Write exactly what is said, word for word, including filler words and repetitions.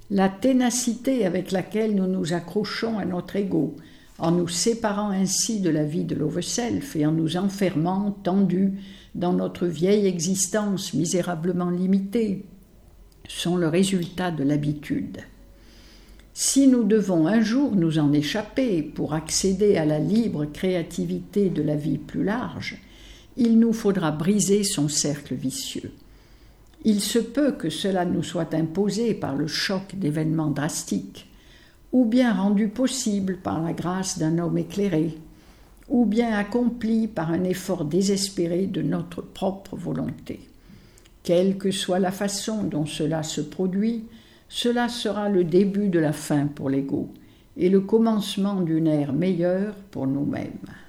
La ténacité avec laquelle nous nous accrochons à notre ego, en nous séparant ainsi de la vie de l'overself et en nous enfermant, tendus, dans notre vieille existence misérablement limitée, sont le résultat de l'habitude. Si nous devons un jour nous en échapper pour accéder à la libre créativité de la vie plus large, il nous faudra briser son cercle vicieux. Il se peut que cela nous soit imposé par le choc d'événements drastiques, ou bien rendu possible par la grâce d'un homme éclairé, ou bien accompli par un effort désespéré de notre propre volonté. Quelle que soit la façon dont cela se produit, cela sera le début de la fin pour l'ego et le commencement d'une ère meilleure pour nous-mêmes.